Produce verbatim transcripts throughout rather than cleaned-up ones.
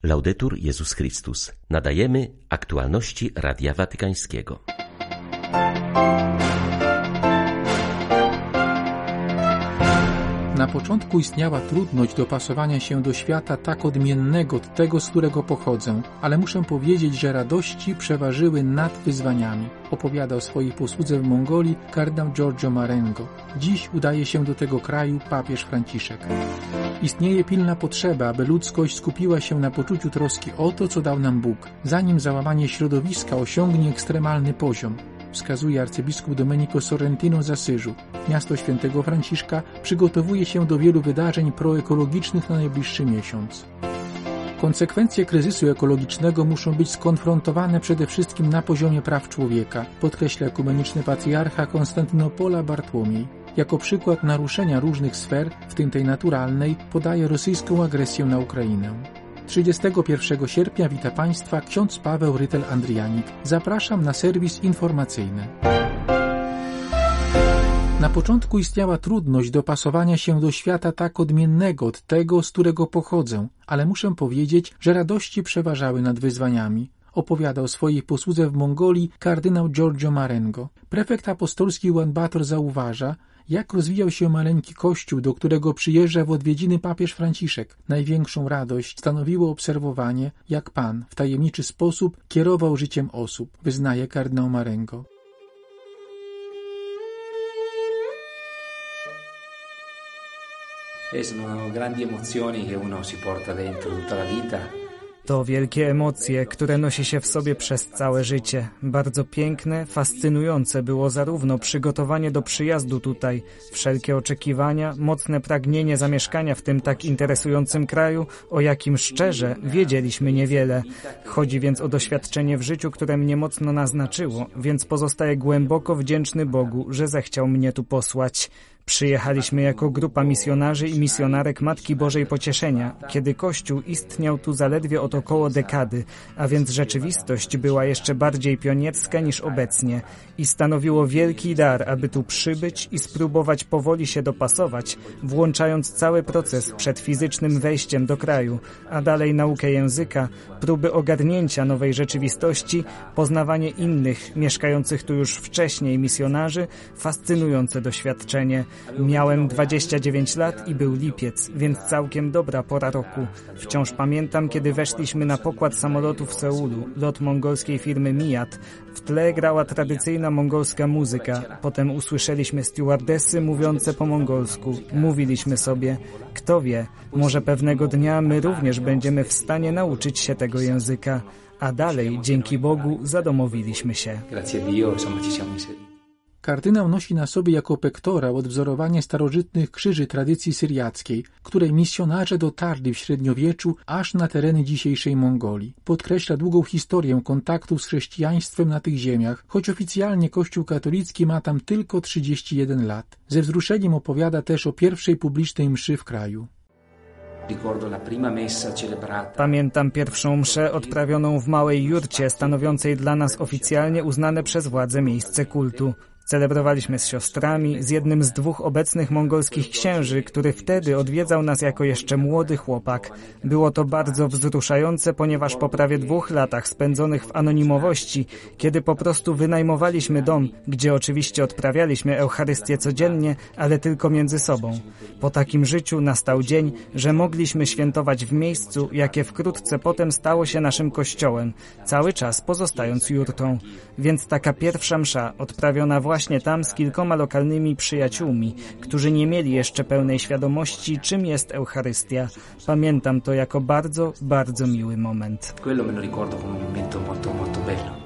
Laudetur Jezus Chrystus. Nadajemy aktualności Radia Watykańskiego. Na początku istniała trudność dopasowania się do świata tak odmiennego od tego, z którego pochodzę, ale muszę powiedzieć, że radości przeważyły nad wyzwaniami. Opowiada o swojej posłudze w Mongolii kardynał Giorgio Marengo. Dziś udaje się do tego kraju papież Franciszek. Istnieje pilna potrzeba, aby ludzkość skupiła się na poczuciu troski o to, co dał nam Bóg, zanim załamanie środowiska osiągnie ekstremalny poziom, wskazuje arcybiskup Domenico Sorrentino z Asyżu. Miasto świętego Franciszka przygotowuje się do wielu wydarzeń proekologicznych na najbliższy miesiąc. Konsekwencje kryzysu ekologicznego muszą być skonfrontowane przede wszystkim na poziomie praw człowieka, podkreśla ekumeniczny patriarcha Konstantynopola Bartłomiej. Jako przykład naruszenia różnych sfer, w tym tej naturalnej, podaje rosyjską agresję na Ukrainę. trzydziestego pierwszego sierpnia wita Państwa ksiądz Paweł Rytel-Andrianik. Zapraszam na serwis informacyjny. Na początku istniała trudność dopasowania się do świata tak odmiennego od tego, z którego pochodzę, ale muszę powiedzieć, że radości przeważały nad wyzwaniami. Opowiada o swojej posłudze w Mongolii kardynał Giorgio Marengo. Prefekt apostolski Juan Bator zauważa, jak rozwijał się maleńki kościół, do którego przyjeżdża w odwiedziny papież Franciszek. Największą radość stanowiło obserwowanie, jak Pan w tajemniczy sposób kierował życiem osób, wyznaje kardynał Marengo. Sono grandi emozioni che uno si porta dentro tutta la vita. To wielkie emocje, które nosi się w sobie przez całe życie. Bardzo piękne, fascynujące było zarówno przygotowanie do przyjazdu tutaj, wszelkie oczekiwania, mocne pragnienie zamieszkania w tym tak interesującym kraju, o jakim szczerze wiedzieliśmy niewiele. Chodzi więc o doświadczenie w życiu, które mnie mocno naznaczyło, więc pozostaję głęboko wdzięczny Bogu, że zechciał mnie tu posłać. Przyjechaliśmy jako grupa misjonarzy i misjonarek Matki Bożej Pocieszenia, kiedy Kościół istniał tu zaledwie od około dekady, a więc rzeczywistość była jeszcze bardziej pionierska niż obecnie i stanowiło wielki dar, aby tu przybyć i spróbować powoli się dopasować, włączając cały proces przed fizycznym wejściem do kraju, a dalej naukę języka, próby ogarnięcia nowej rzeczywistości, poznawanie innych, mieszkających tu już wcześniej misjonarzy, fascynujące doświadczenie. Miałem dwadzieścia dziewięć lat i był lipiec, więc całkiem dobra pora roku. Wciąż pamiętam, kiedy weszliśmy na pokład samolotu w Seulu, lot mongolskiej firmy Mijat. W tle grała tradycyjna mongolska muzyka. Potem usłyszeliśmy stewardessy mówiące po mongolsku. Mówiliśmy sobie, kto wie, może pewnego dnia my również będziemy w stanie nauczyć się tego języka. A dalej, dzięki Bogu, zadomowiliśmy się. Kardynał nosi na sobie jako pektora odwzorowanie starożytnych krzyży tradycji syriackiej, której misjonarze dotarli w średniowieczu aż na tereny dzisiejszej Mongolii. Podkreśla długą historię kontaktów z chrześcijaństwem na tych ziemiach, choć oficjalnie Kościół katolicki ma tam tylko trzydzieści jeden lat. Ze wzruszeniem opowiada też o pierwszej publicznej mszy w kraju. Pamiętam pierwszą mszę odprawioną w małej jurcie, stanowiącej dla nas oficjalnie uznane przez władze miejsce kultu. Celebrowaliśmy z siostrami, z jednym z dwóch obecnych mongolskich księży, który wtedy odwiedzał nas jako jeszcze młody chłopak. Było to bardzo wzruszające, ponieważ po prawie dwóch latach spędzonych w anonimowości, kiedy po prostu wynajmowaliśmy dom, gdzie oczywiście odprawialiśmy Eucharystię codziennie, ale tylko między sobą. Po takim życiu nastał dzień, że mogliśmy świętować w miejscu, jakie wkrótce potem stało się naszym kościołem, cały czas pozostając jurtą. Więc taka pierwsza msza, odprawiona właśnie Właśnie tam z kilkoma lokalnymi przyjaciółmi, którzy nie mieli jeszcze pełnej świadomości, czym jest Eucharystia. Pamiętam to jako bardzo, bardzo miły moment. Quello me lo ricordo come un momento molto, molto bello.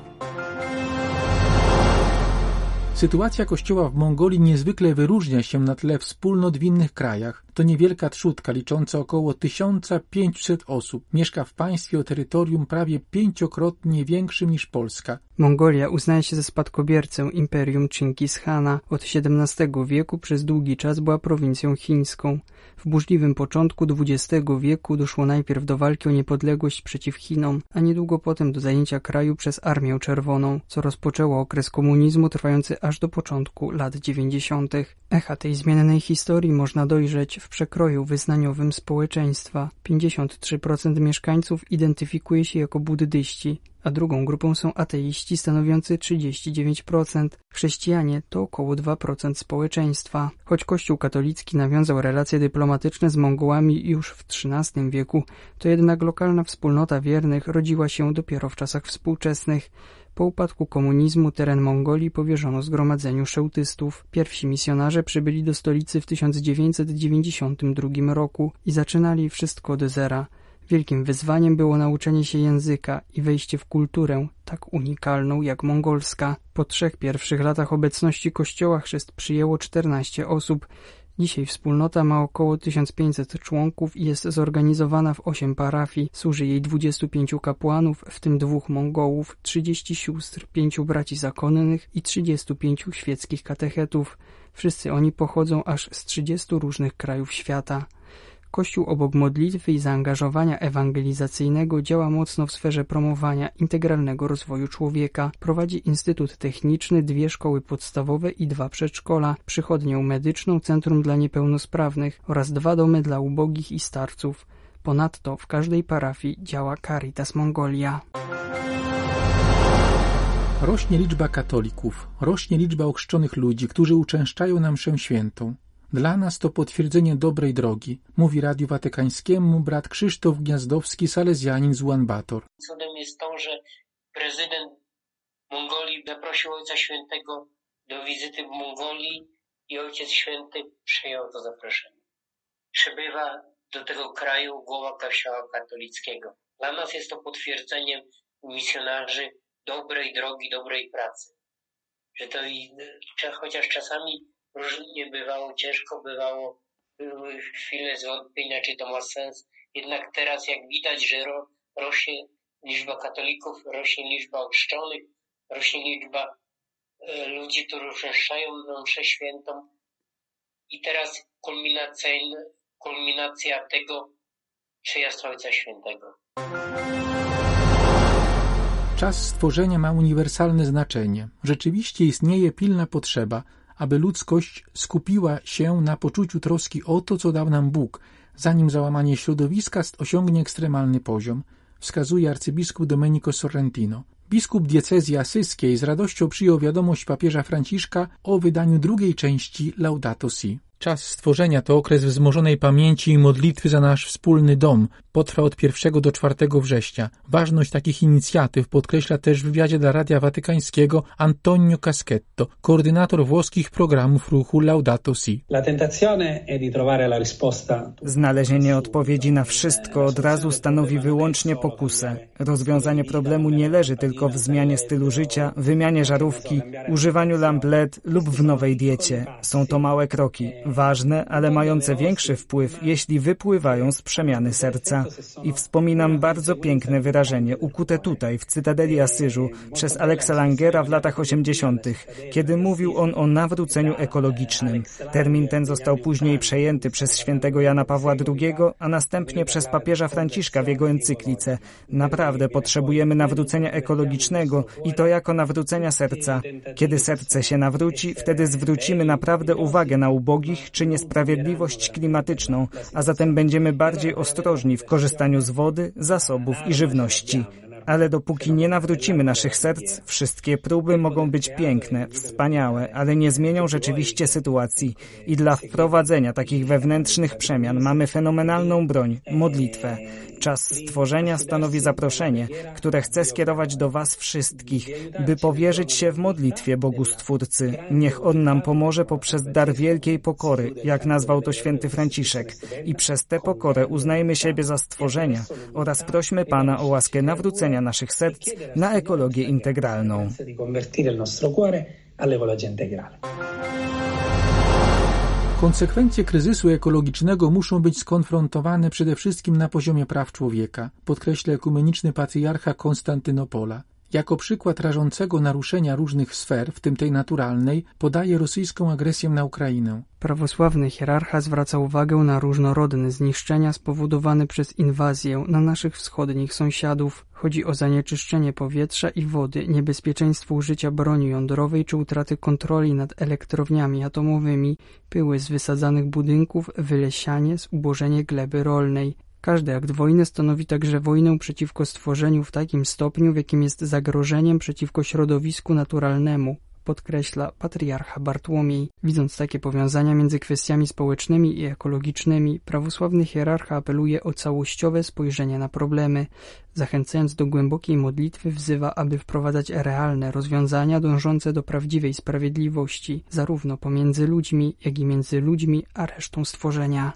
Sytuacja Kościoła w Mongolii niezwykle wyróżnia się na tle wspólnot w innych krajach. To niewielka trzutka licząca około tysiąc pięćset osób. Mieszka w państwie o terytorium prawie pięciokrotnie większym niż Polska. Mongolia uznaje się za spadkobiercę imperium Chingis-Hana. Od siedemnastego wieku przez długi czas była prowincją chińską. W burzliwym początku dwudziestego wieku doszło najpierw do walki o niepodległość przeciw Chinom, a niedługo potem do zajęcia kraju przez Armię Czerwoną, co rozpoczęło okres komunizmu trwający aż do początku lat dziewięćdziesiątych. Echa tej zmiennej historii można dojrzeć w w przekroju wyznaniowym społeczeństwa. pięćdziesiąt trzy procent mieszkańców identyfikuje się jako buddyści, a drugą grupą są ateiści stanowiący trzydzieści dziewięć procent. Chrześcijanie to około dwa procent społeczeństwa. Choć Kościół katolicki nawiązał relacje dyplomatyczne z Mongołami już w trzynastym wieku, to jednak lokalna wspólnota wiernych rodziła się dopiero w czasach współczesnych. Po upadku komunizmu teren Mongolii powierzono zgromadzeniu szełtystów. Pierwsi misjonarze przybyli do stolicy w tysiąc dziewięćset dziewięćdziesiątym drugim roku i zaczynali wszystko od zera. Wielkim wyzwaniem było nauczenie się języka i wejście w kulturę tak unikalną jak mongolska. Po trzech pierwszych latach obecności kościoła chrzest przyjęło czternaście osób. Dzisiaj wspólnota ma około tysiąc pięćset członków i jest zorganizowana w osiem parafii. Służy jej dwudziestu pięciu kapłanów, w tym dwóch Mongołów, trzydziestu sióstr, pięciu braci zakonnych i trzydziestu pięciu świeckich katechetów. Wszyscy oni pochodzą aż z trzydziestu różnych krajów świata. Kościół obok modlitwy i zaangażowania ewangelizacyjnego działa mocno w sferze promowania integralnego rozwoju człowieka. Prowadzi Instytut Techniczny, dwie szkoły podstawowe i dwa przedszkola, przychodnię medyczną, centrum dla niepełnosprawnych oraz dwa domy dla ubogich i starców. Ponadto w każdej parafii działa Caritas Mongolia. Rośnie liczba katolików, rośnie liczba ochrzczonych ludzi, którzy uczęszczają na mszę świętą. Dla nas to potwierdzenie dobrej drogi, mówi Radiu Watykańskiemu brat Krzysztof Gniazdowski, salezjanin z Ulaanbaatar. Cudem jest to, że prezydent Mongolii zaprosił Ojca Świętego do wizyty w Mongolii i Ojciec Święty przyjął to zaproszenie. Przybywa do tego kraju głowa Kościoła katolickiego. Dla nas jest to potwierdzeniem misjonarzy dobrej drogi, dobrej pracy. Że to i, chociaż czasami różnie bywało, ciężko bywało, były chwile zwątpienia, czy to ma sens. Jednak teraz jak widać, że ro, rośnie liczba katolików, rośnie liczba ochrzczonych, rośnie liczba e, ludzi, którzy uczęszczają na mszę świętą. I teraz kulminacja tego przyjazdu Ojca Świętego. Czas stworzenia ma uniwersalne znaczenie. Rzeczywiście istnieje pilna potrzeba, aby ludzkość skupiła się na poczuciu troski o to, co dał nam Bóg, zanim załamanie środowiska osiągnie ekstremalny poziom, wskazuje arcybiskup Domenico Sorrentino. Biskup diecezji asyskiej z radością przyjął wiadomość papieża Franciszka o wydaniu drugiej części Laudato Si. Czas stworzenia to okres wzmożonej pamięci i modlitwy za nasz wspólny dom. Potrwa od pierwszego do czwartego września. Ważność takich inicjatyw podkreśla też w wywiadzie dla Radia Watykańskiego Antonio Caschetto, koordynator włoskich programów ruchu Laudato Si. Znalezienie odpowiedzi na wszystko od razu stanowi wyłącznie pokusę. Rozwiązanie problemu nie leży tylko w zmianie stylu życia, wymianie żarówki, używaniu lamp L E D lub w nowej diecie. Są to małe kroki. Ważne, ale mające większy wpływ, jeśli wypływają z przemiany serca. I wspominam bardzo piękne wyrażenie, ukute tutaj, w Cytadeli Asyżu, przez Alexa Langera w latach osiemdziesiątych, kiedy mówił on o nawróceniu ekologicznym. Termin ten został później przejęty przez świętego Jana Pawła drugiego, a następnie przez papieża Franciszka w jego encyklice. Naprawdę potrzebujemy nawrócenia ekologicznego i to jako nawrócenia serca. Kiedy serce się nawróci, wtedy zwrócimy naprawdę uwagę na ubogich czy niesprawiedliwość klimatyczną, a zatem będziemy bardziej ostrożni w korzystaniu z wody, zasobów i żywności. Ale dopóki nie nawrócimy naszych serc, wszystkie próby mogą być piękne, wspaniałe, ale nie zmienią rzeczywiście sytuacji. I dla wprowadzenia takich wewnętrznych przemian mamy fenomenalną broń – modlitwę. Czas stworzenia stanowi zaproszenie, które chcę skierować do Was wszystkich, by powierzyć się w modlitwie Bogu Stwórcy. Niech On nam pomoże poprzez dar wielkiej pokory, jak nazwał to święty Franciszek. I przez tę pokorę uznajmy siebie za stworzenia oraz prośmy Pana o łaskę nawrócenia naszych serc na ekologię integralną. Konsekwencje kryzysu ekologicznego muszą być skonfrontowane przede wszystkim na poziomie praw człowieka, podkreśla ekumeniczny patriarcha Konstantynopola. Jako przykład rażącego naruszenia różnych sfer, w tym tej naturalnej, podaje rosyjską agresję na Ukrainę. Prawosławny hierarcha zwraca uwagę na różnorodne zniszczenia spowodowane przez inwazję na naszych wschodnich sąsiadów. Chodzi o zanieczyszczenie powietrza i wody, niebezpieczeństwo użycia broni jądrowej czy utraty kontroli nad elektrowniami atomowymi, pyły z wysadzanych budynków, wylesianie, zubożenie gleby rolnej. Każdy akt wojny stanowi także wojnę przeciwko stworzeniu w takim stopniu, w jakim jest zagrożeniem przeciwko środowisku naturalnemu, podkreśla patriarcha Bartłomiej. Widząc takie powiązania między kwestiami społecznymi i ekologicznymi, prawosławny hierarcha apeluje o całościowe spojrzenie na problemy. Zachęcając do głębokiej modlitwy, wzywa, aby wprowadzać realne rozwiązania dążące do prawdziwej sprawiedliwości, zarówno pomiędzy ludźmi, jak i między ludźmi a resztą stworzenia.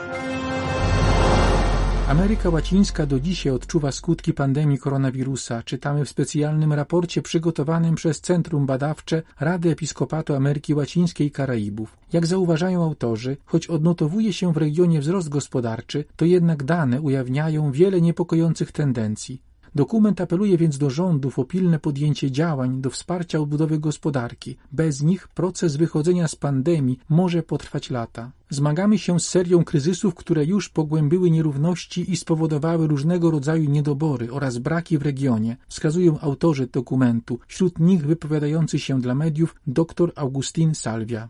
Ameryka Łacińska do dzisiaj odczuwa skutki pandemii koronawirusa, czytamy w specjalnym raporcie przygotowanym przez Centrum Badawcze Rady Episkopatu Ameryki Łacińskiej i Karaibów. Jak zauważają autorzy, choć odnotowuje się w regionie wzrost gospodarczy, to jednak dane ujawniają wiele niepokojących tendencji. Dokument apeluje więc do rządów o pilne podjęcie działań do wsparcia odbudowy gospodarki. Bez nich proces wychodzenia z pandemii może potrwać lata. Zmagamy się z serią kryzysów, które już pogłębiły nierówności i spowodowały różnego rodzaju niedobory oraz braki w regionie, wskazują autorzy dokumentu, wśród nich wypowiadający się dla mediów dr Agustín Salvia.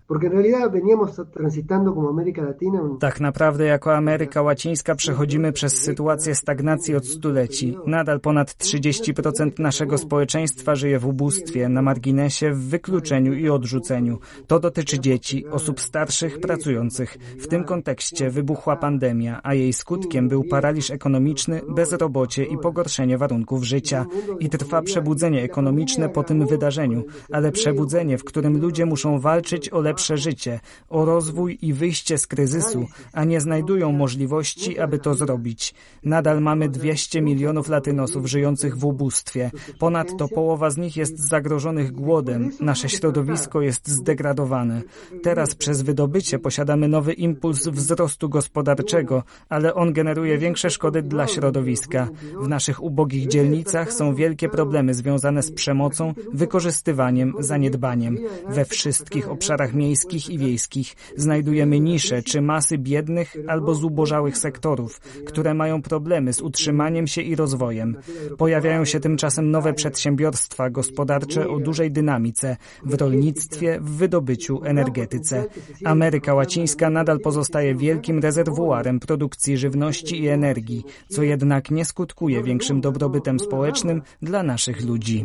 Tak naprawdę jako Ameryka Łacińska przechodzimy przez sytuację stagnacji od stuleci. Nadal ponad trzydzieści procent naszego społeczeństwa żyje w ubóstwie, na marginesie, w wykluczeniu i odrzuceniu. To dotyczy dzieci, osób starszych, pracujących. W tym kontekście wybuchła pandemia, a jej skutkiem był paraliż ekonomiczny, bezrobocie i pogorszenie warunków życia. I trwa przebudzenie ekonomiczne po tym wydarzeniu, ale przebudzenie, w którym ludzie muszą walczyć o lepsze życie, o rozwój i wyjście z kryzysu, a nie znajdują możliwości, aby to zrobić. Nadal mamy dwieście milionów latynosów żyjących w ubóstwie. Ponadto połowa z nich jest zagrożonych głodem. Nasze środowisko jest zdegradowane. Teraz przez wydobycie posiadamy nowy impuls wzrostu gospodarczego, ale on generuje większe szkody dla środowiska. W naszych ubogich dzielnicach są wielkie problemy związane z przemocą, wykorzystywaniem, zaniedbaniem. We wszystkich obszarach miejskich i wiejskich znajdujemy nisze czy masy biednych albo zubożałych sektorów, które mają problemy z utrzymaniem się i rozwojem. Pojawiają się tymczasem nowe przedsiębiorstwa gospodarcze o dużej dynamice w rolnictwie, w wydobyciu, energetyce. Ameryka Łacińska nadal pozostaje wielkim rezerwuarem produkcji żywności i energii, co jednak nie skutkuje większym dobrobytem społecznym dla naszych ludzi.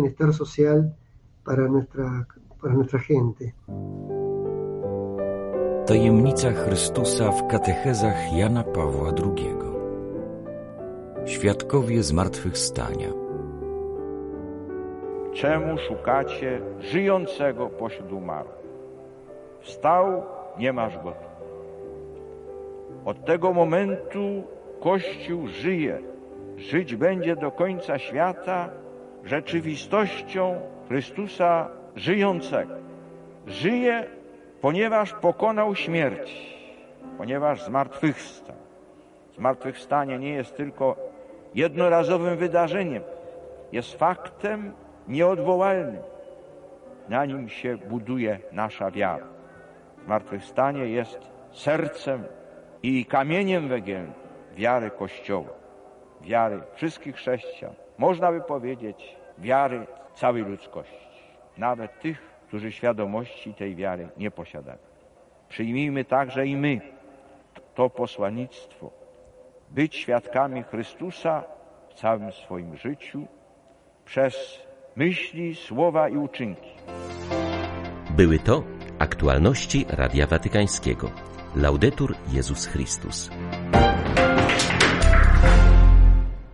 Tajemnica Chrystusa w katechezach Jana Pawła drugiego. Świadkowie zmartwychwstania. Czemu szukacie żyjącego pośród umarłych? Wstał, nie masz go tu. Od tego momentu Kościół żyje. Żyć będzie do końca świata rzeczywistością Chrystusa żyjącego. Żyje, ponieważ pokonał śmierć, ponieważ zmartwychwstał. Zmartwychwstanie nie jest tylko jednorazowym wydarzeniem, jest faktem nieodwołalnym. Na nim się buduje nasza wiara. Zmartwychwstanie jest sercem i kamieniem węgielnym wiary Kościoła, wiary wszystkich chrześcijan. Można by powiedzieć wiary całej ludzkości, nawet tych, którzy świadomości tej wiary nie posiadają. Przyjmijmy także i my to posłannictwo, być świadkami Chrystusa w całym swoim życiu przez myśli, słowa i uczynki. Były to aktualności Radia Watykańskiego. Laudetur Jezus Chrystus.